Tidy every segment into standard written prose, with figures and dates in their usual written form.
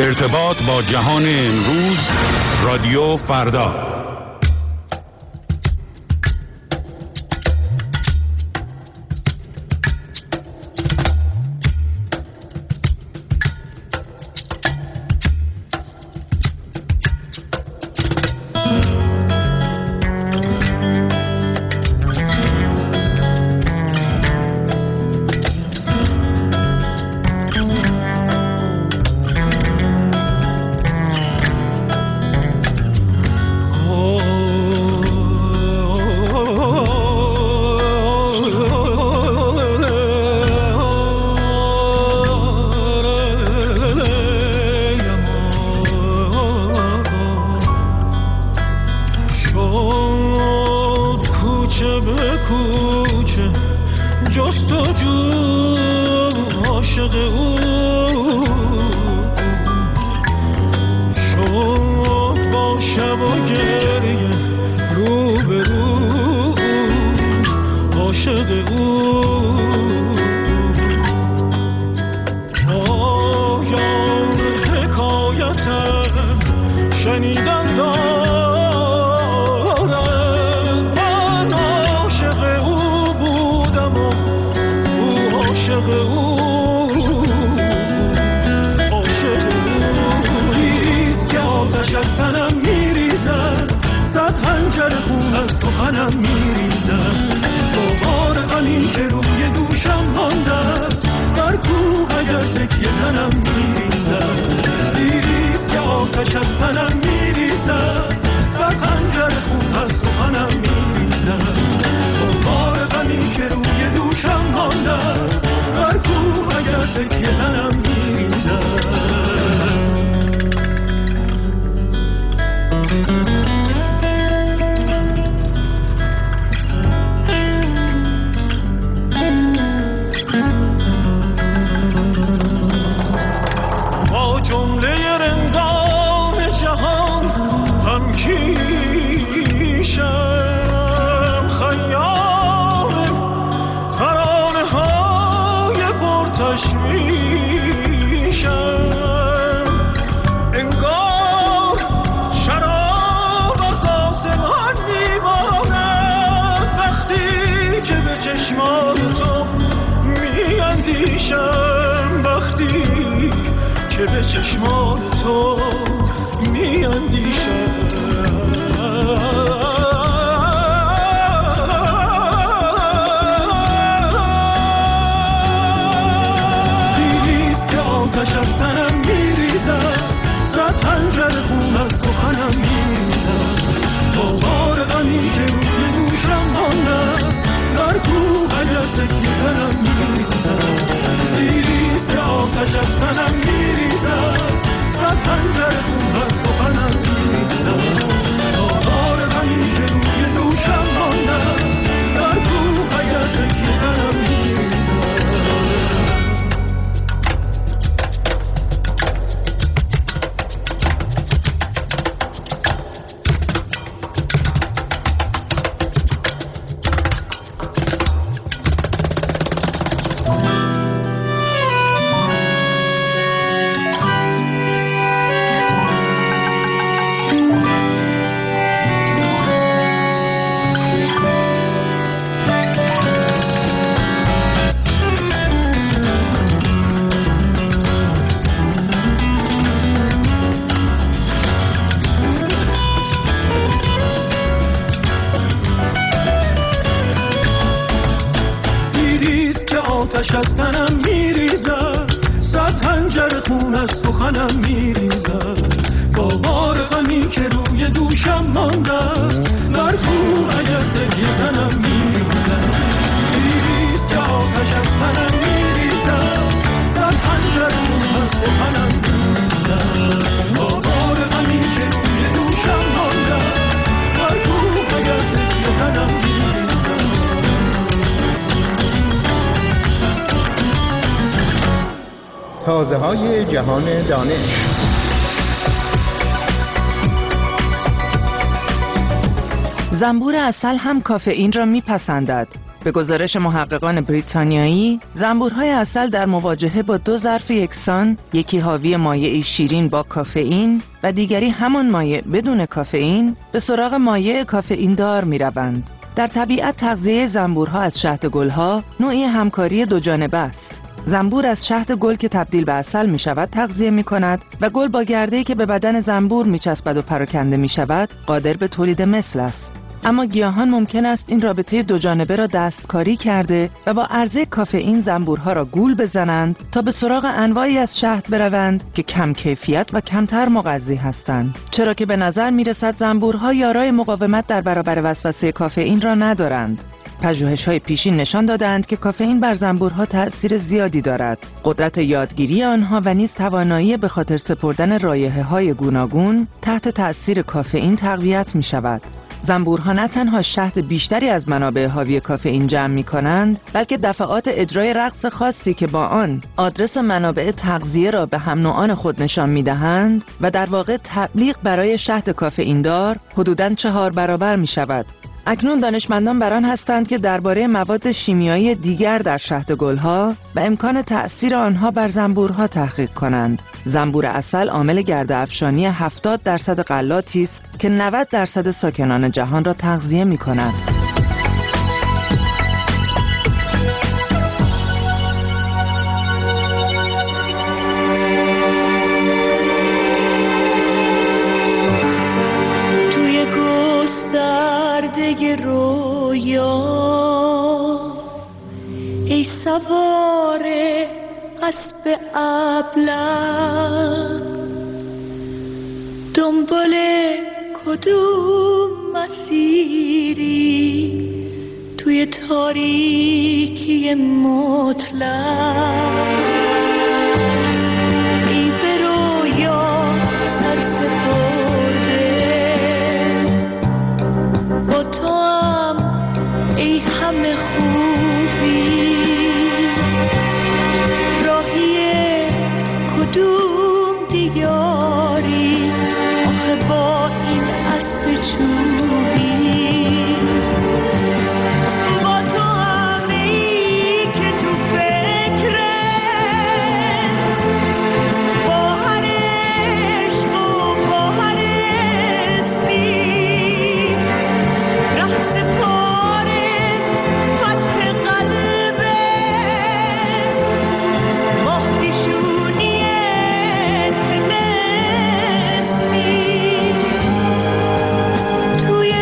ارتباط با جهان امروز، رادیو فردا. تازه‌های جهان دانش. زنبور عسل هم کافئین را میپسندد. به گزارش محققان بریتانیایی، زنبورهای عسل در مواجهه با دو ظرف یکسان، یکی حاوی مایعی شیرین با کافئین و دیگری همان مایع بدون کافئین، به سراغ مایع کافئین دار می‌روند. در طبیعت تغذیه زنبورها از شهد گلها نوعی همکاری دو جانبه است. زنبور از شهد گل که تبدیل به عسل می شود تغذیه می کند و گل با گرده‌ای که به بدن زنبور می چسبد و پراکنده می شود قادر به تولید مثل است. اما گیاهان ممکن است این رابطه دو جانبه را دستکاری کرده و با عرضه کافئین زنبورها را گول بزنند تا به سراغ انواعی از شهد بروند که کم کیفیت و کمتر مغذی هستند، چرا که به نظر می رسد زنبورها یارای مقاومت در برابر وسوسه کافئین را ندارند. پژوهش‌های پیشین نشان دادند که کافئین بر زنبورها تأثیر زیادی دارد. قدرت یادگیری آنها و نیز توانایی به خاطر سپردن رایحه‌های گوناگون تحت تأثیر کافئین تقویت می‌شود. زنبورها نه تنها شهد بیشتری از منابع حاوی کافئین جمع می‌کنند، بلکه دفعات اجرای رقص خاصی که با آن آدرس منابع تغذیه را به هم نوعان خود نشان می‌دهند و در واقع تبلیغ برای شهد کافئین دار حدوداً 4 برابر می‌شود. اکنون دانشمندان بر آن هستند که درباره مواد شیمیایی دیگر در شهد گلها و امکان تأثیر آنها بر زنبورها تحقیق کنند. زنبور عسل عامل گرد افشانی 70% غلاتی است که 90% ساکنان جهان را تغذیه می‌کند. ای سوار اسب ابله، دنبال کدوم مسیری توی تاریکی مطلق؟ ای به رویا سر سپرده، با تو هم ای همه خوبی، کدوم دیاری آخه با این اسب چوبی؟ با تو همی که تو فکرت با هر عشق و با هر اسمی، رقص پاره فتح قلبه مهدیشونی توی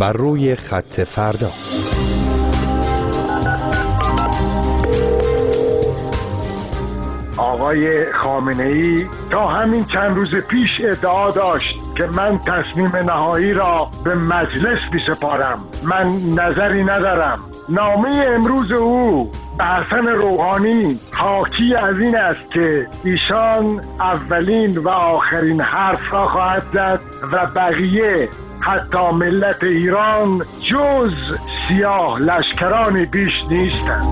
بر روی خط فردا. آقای خامنه‌ای تا همین چند روز پیش ادعا داشت که من تصمیم نهایی را به مجلس می‌سپارم. من نظری ندارم. نامه امروز او به حسن روحانی حاکی از این است که ایشان اولین و آخرین حرف را خواهد زد و بقیه حتی ملت ایران جز سیاه لشکرانی بیش نیستند.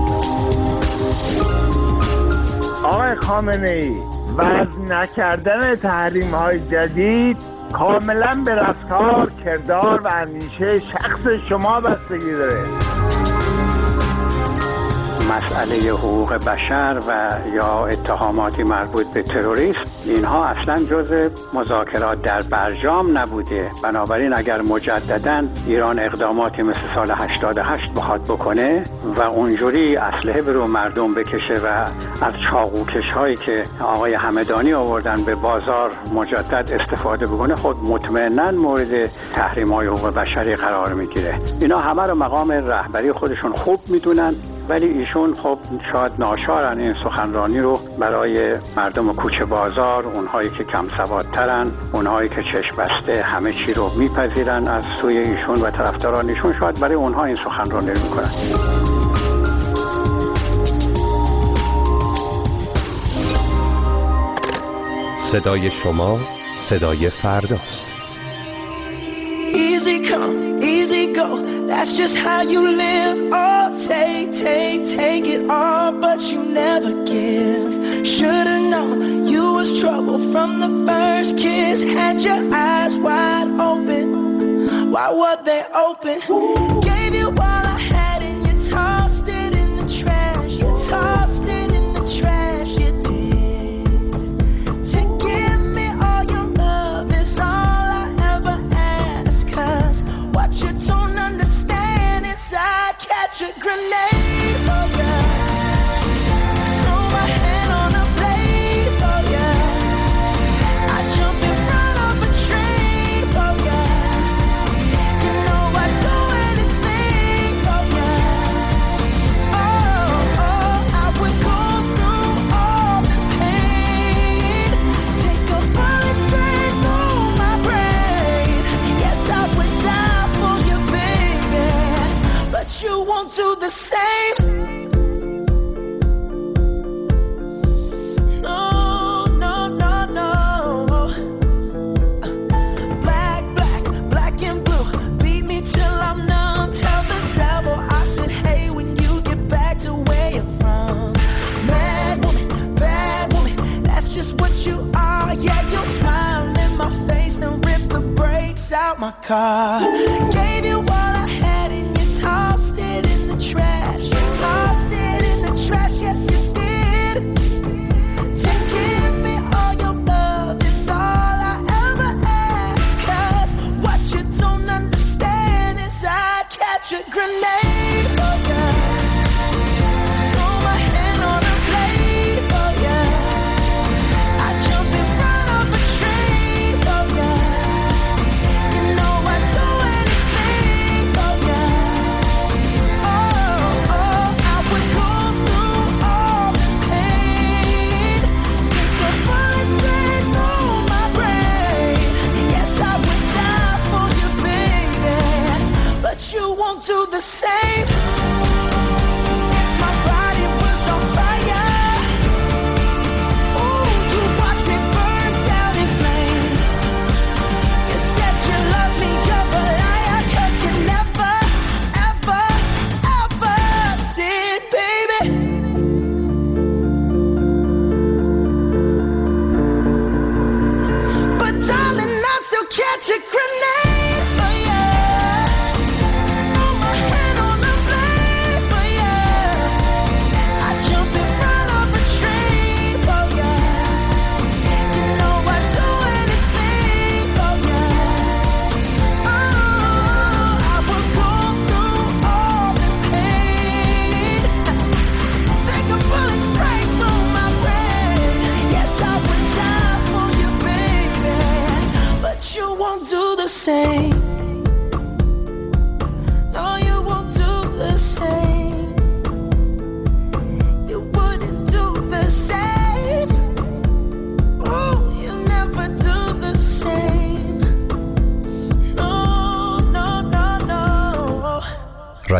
آقای خامنه‌ای، وضع نکردن تحریم‌های جدید کاملا به رفتار، کردار و اندیشه شخص شما بستگی داره. مسئله حقوق بشر و یا اتهاماتی مربوط به تروریسم اینها اصلا جزء مذاکرات در برجام نبوده. بنابراین اگر مجددا ایران اقداماتی مثل سال 88 بخواد بکنه و اونجوری اسلحه به رو مردم بکشه و از چاقوکش هایی که آقای همدانی آوردن به بازار مجدد استفاده بکنه، خود مطمئنا مورد تحریم های حقوق بشری قرار میگیره. اینا همه رو مقام رهبری خودشون خوب میدونن، ولی ایشون خب شاید ناچارن این سخنرانی رو برای مردم کوچه بازار، اونهایی که کم سوادترن، اونهایی که چشم بسته همه چی رو میپذیرن از سوی ایشون و طرفداران ایشون، شاید برای اونها این سخنرانی رو میکنن. صدای شما صدای فرداست. Easy come, easy go, that's just how you live. Oh, take it all, but you never give. Should've known you was trouble from the first kiss. Had your eyes wide open, why were they open? Gave you all I had and you tossed it in the trash. You tossed it in the trash, you did. To give me all your love is all I ever ask. 'Cause what you don't understand is I'd catch a grenade for ya. Throw my hand on a blade for ya. I'd jump in front of a train for ya. You know I'd do anything for ya. Oh, I would go through all this pain. Take a bullet straight through my brain. Yes, I would die for you, baby, but you won't do the same. No, no, no, no. Black and blue. Beat me till I'm numb. Tell the devil I said, hey, when you get back to where you're from. Bad woman, that's just what you are. Yeah, you'll smile in my face, then rip the brakes out my car. Gave you all I had and you tossed it in the trash. You tossed it in the trash, yes you did. To give me all your love is all I ever ask. 'Cause what you don't understand is I'd catch a grenade for ya. Throw my hand on a blade for ya. I'd jump in front of a train for ya. You know I'd do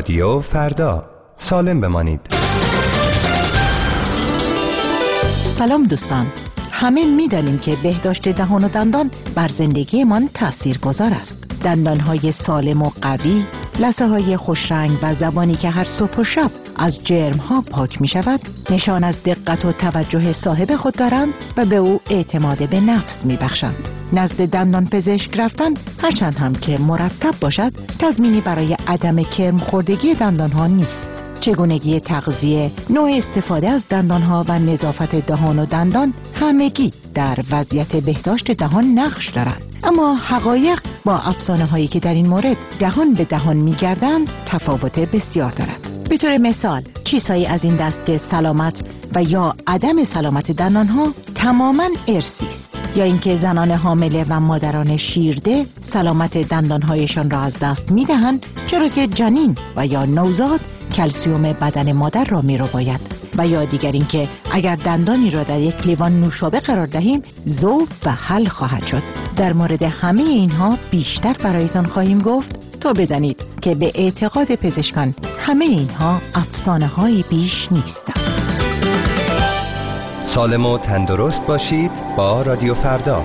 رادیو فردا، سالم بمانید. سلام دوستان، همه می‌دانیم که بهداشت دهان و دندان بر زندگیمان تاثیرگذار است. دندانهای سالم و قوی، لثه‌های خوشرنگ و زبانی که هر صبح و شب از جرم‌ها پاک می‌شود، نشان از دقت و توجه صاحب خود دارند و به او اعتماد به نفس می‌بخشند. نزد دندان پزشک رفتن هرچند هم که مرتب باشد، تضمینی برای عدم کرم خوردگی دندانها نیست. چگونگی تغذیه، نوع استفاده از دندانها و نظافت دهان و دندان همگی در وضعیت بهداشت دهان نقش دارد. اما حقایق با افسانه هایی که در این مورد دهان به دهان می‌گردند تفاوت بسیار دارد. به طور مثال چیزهایی از این دست که سلامت و یا عدم سلامت دندانها تماماً ارثی است، یا اینکه زنان حامله و مادران شیرده سلامت دندانهایشان را از دست می‌دهند، چرا که جنین و یا نوزاد کلسیوم بدن مادر را می‌رباید، و یا دیگر اینکه اگر دندانی را در یک لیوان نوشابه قرار دهیم ذوب و حل خواهد شد. در مورد همه اینها بیشتر برایتان خواهیم گفت تا بدانید که به اعتقاد پزشکان همه اینها افسانه‌های بیش نیستند. سالم و تندرست باشید با رادیو فردا.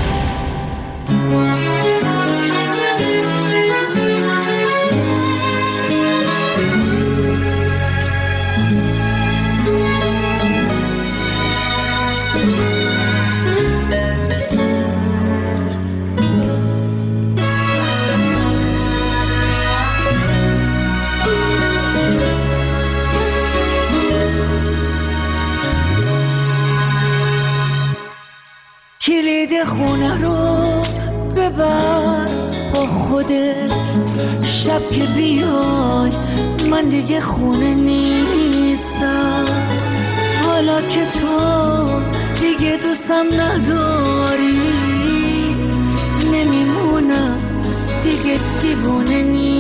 کلید خونه رو ببر با خودت، شب که بیای من دیگه خونه نیستم. حالا که تو دیگه دوستم نداری، نمیمونم دیگه دیوونه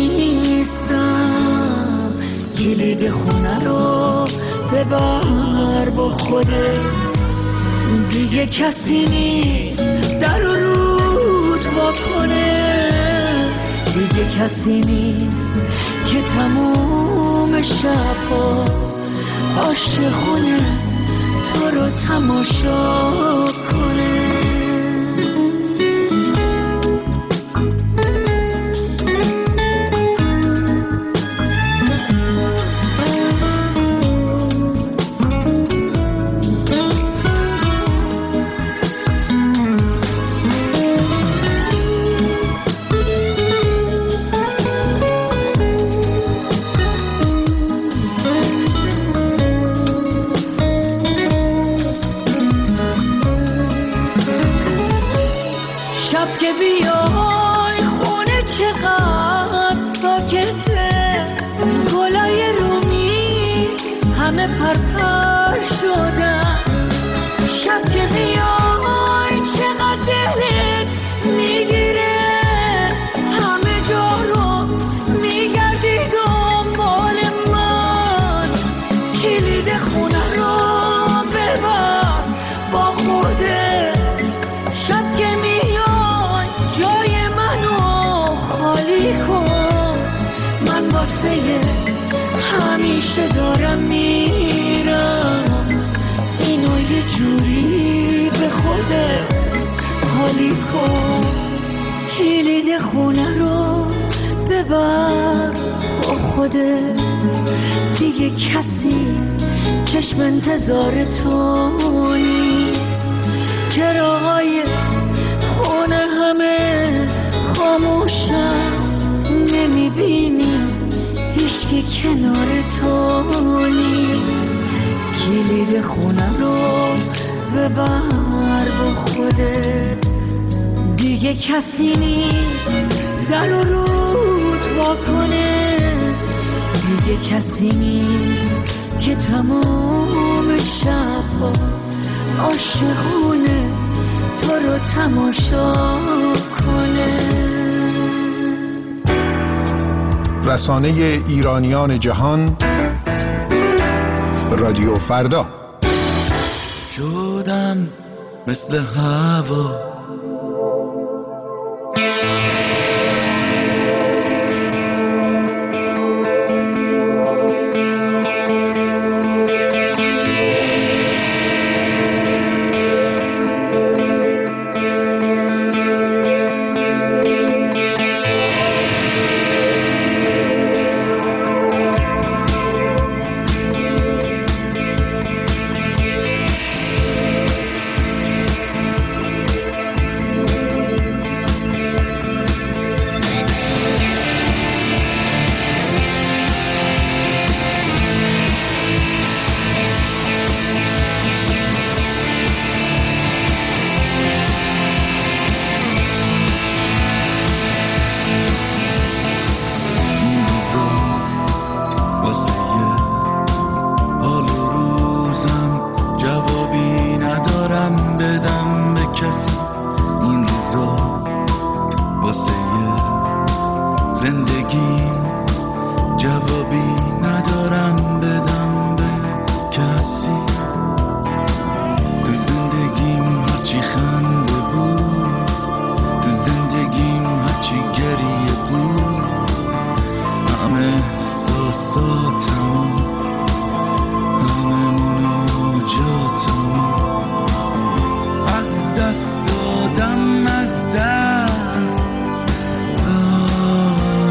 نیستم. کلید خونه رو ببر با خودت، دیگه کسی نیست در رو رود واکنه، دیگه کسی نیست که تموم شبا عاشقونه تو رو تماشا کنه. همیشه دارم میرم، اینو یه جوری به خودت حالی کن. کلید خونه رو ببر با خودت، دیگه کسی چشم انتظار تو نیست. چراهای خونه همه خاموشن، نمیبینی هیچکی کنار تو نیست. کلید خونه رو ببر با خودت، دیگه کسی نیست در رو رود واکنه، دیگه کسی نیست که تمام شبا عاشقونه تو رو تماشا کنه. رسانه ایرانیان جهان، رادیو فردا. شدم مثل هوا، از دست دادم از دست دادم.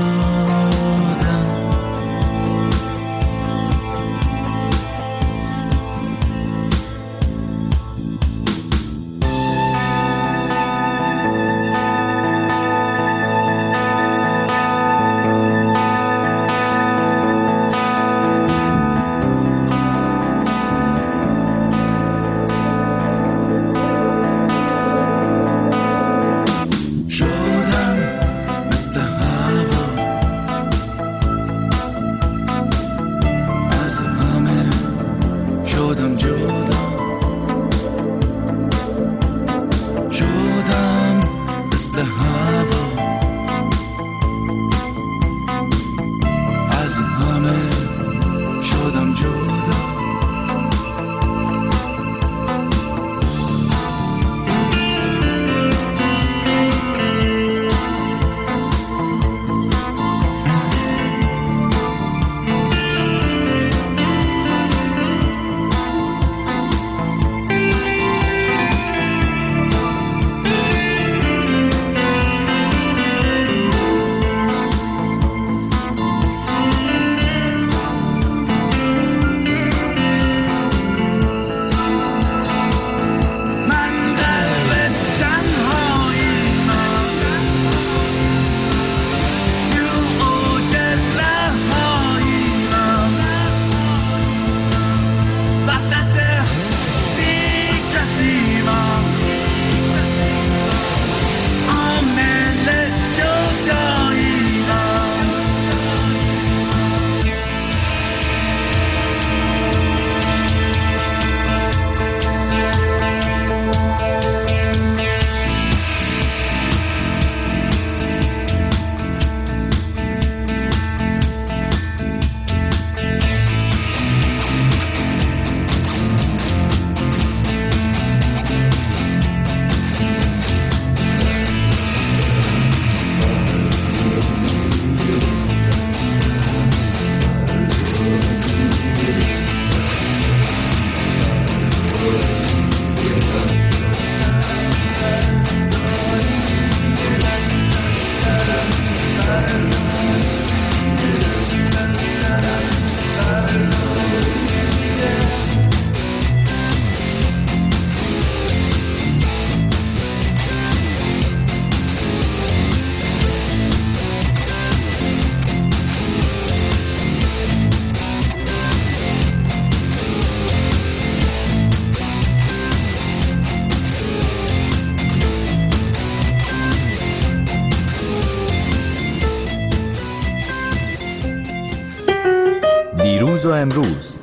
دیروز و امروز،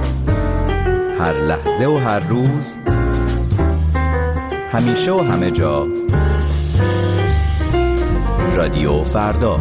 هر لحظه و هر روز، همیشه و همه جا، رادیو فردا.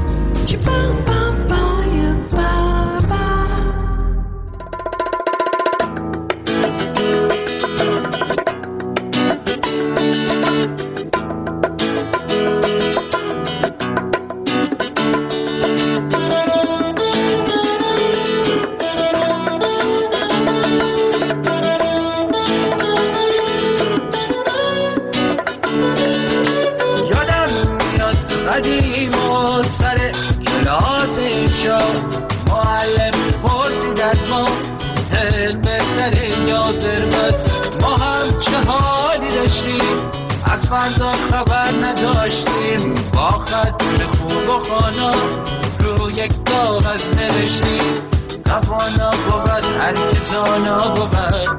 فردا خبر نداشتیم، با خط خوب و خانا رو یک کاغذ نوشتیم. توانا بود هر که جانا بود،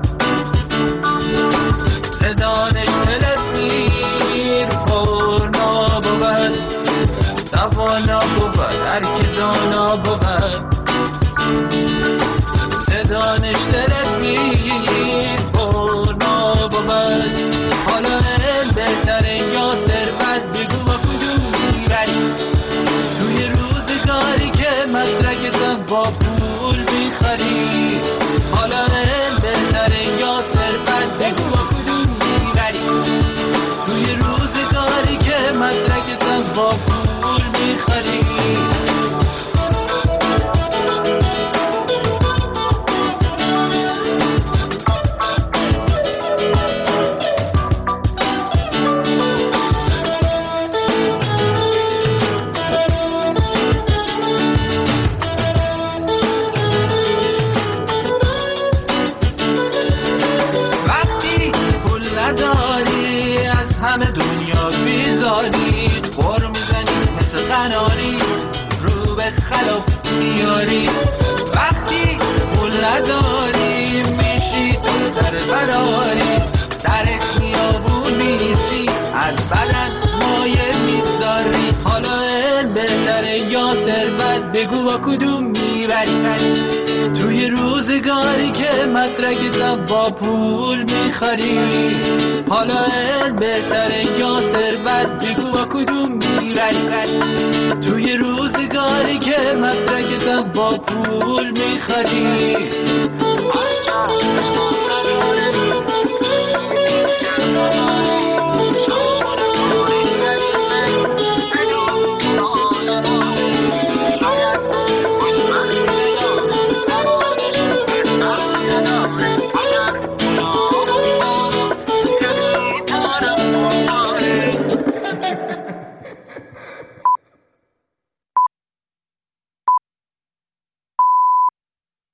زدانش تلسیر پرنا بود. توانا بود هر که جانا بود، زدانش تلسیر پرنا بود. حالا بهتره یا ثروت، بگو با کدوم میبری توی روزگاری که مدرکتم با پول میخری. حالا بهتره برا میاری، وقتی پول نداری میشی تو در براری، در خیابون میسی از بدن مایه میذاری. حالا بهتره یا ثروت، بگو با کدوم میبری؟ توی روزگاری که مدرک با پول میخری، حالا بهتره یا ثروت، بگو با کدوم میبری؟ توی روزگاری که مدرک با پول میخری.